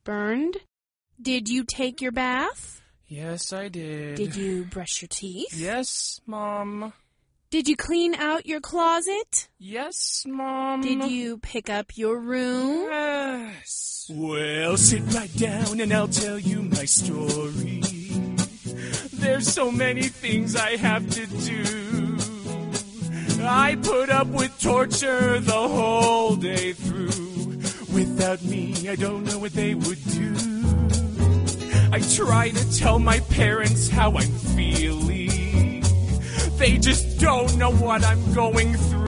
burned. Did you take your bath? Yes, I did. Did you brush your teeth? Yes, Mom. Did you clean out your closet? Yes, Mom. Did you pick up your room? Yes. Well, sit right down and I'll tell you my story. There's so many things I have to do. I put up with torture the whole day through. Without me, I don't know what they would do. I try to tell my parents how I'm feeling. They just don't know what I'm going through.